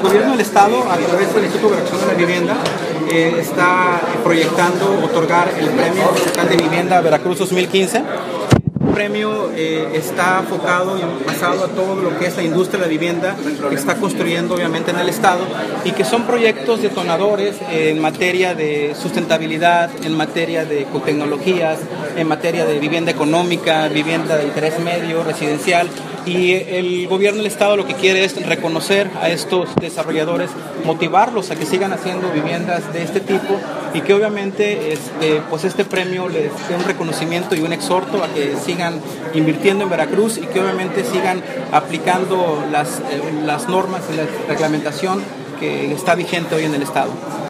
gobierno del Estado, a través del Instituto Veracruzano de la Vivienda, está proyectando otorgar el Premio Estatal de Vivienda Veracruz 2015. El premio está enfocado y basado a todo lo que es la industria de la vivienda que está construyendo obviamente en el Estado y que son proyectos detonadores en materia de sustentabilidad, en materia de ecotecnologías, en materia de vivienda económica, vivienda de interés medio, residencial. Y el gobierno del Estado lo que quiere es reconocer a estos desarrolladores, motivarlos a que sigan haciendo viviendas de este tipo y que obviamente pues este premio les dé un reconocimiento y un exhorto a que sigan invirtiendo en Veracruz y que obviamente sigan aplicando las normas y la reglamentación que está vigente hoy en el Estado.